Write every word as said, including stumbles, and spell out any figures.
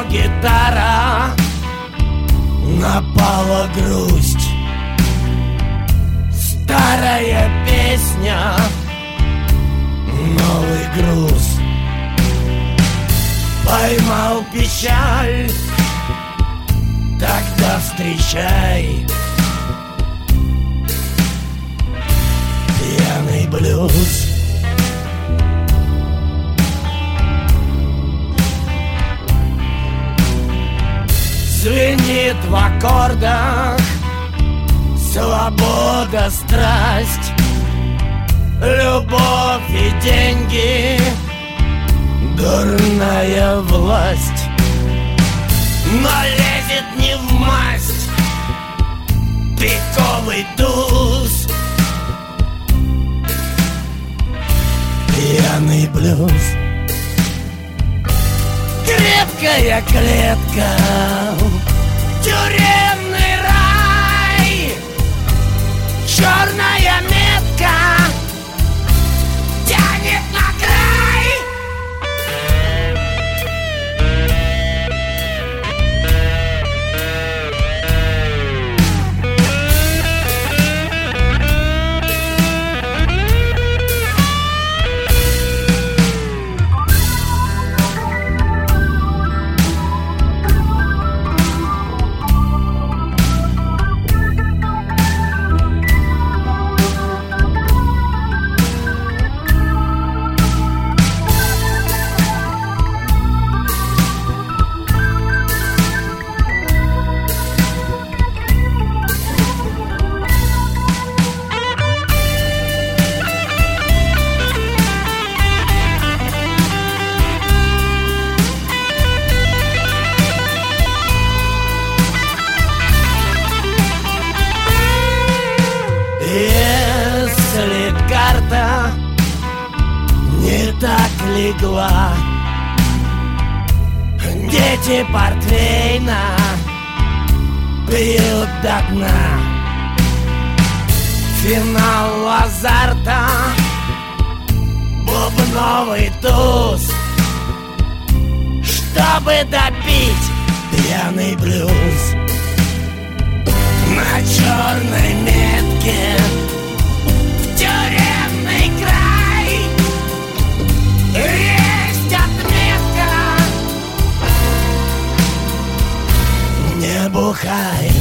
гитара, напала грусть. Старая песня, новый груз. Поймал печаль, тогда встречай пьяный блюз. Звенит в аккордах свобода, страсть, любовь и деньги, дурная власть. Но лезет не в масть пиковый туз, пьяный блюз. Крепкая клетка, тюремный рай, черная метка тянет на край. Если карта не так легла, дети портвейна пьют до дна. Финал азарта, бубновый туз, чтобы допить пьяный блюз. На черной метке в тюремный край есть отметка: не бухай.